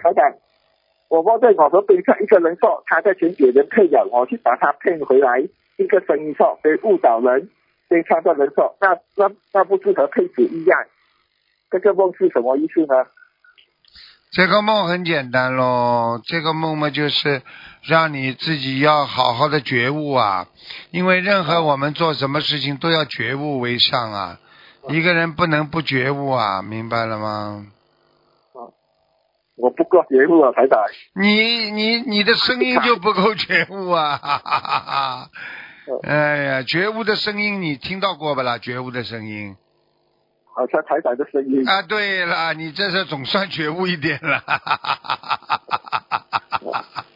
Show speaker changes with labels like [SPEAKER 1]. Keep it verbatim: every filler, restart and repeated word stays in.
[SPEAKER 1] 台长，我摸在我的边上，一个人说他在前给人配了，我去把他骗回来，一个声音说被误导人，对他的人说那那那不是和配子一样？这个梦是什么意思呢？
[SPEAKER 2] 这个梦很简单咯，这个梦嘛就是让你自己要好好的觉悟啊，因为任何我们做什么事情都要觉悟为上啊，一个人不能不觉悟啊，明白了吗？
[SPEAKER 1] 我不够觉悟啊，台长。
[SPEAKER 2] 你你你的声音就不够觉悟啊！哈哈哈哈哎呀，觉悟的声音你听到过不啦？觉悟的声音，
[SPEAKER 1] 好像台长的声音
[SPEAKER 2] 啊！对了，你这是总算觉悟一点了。哈哈哈哈哈哈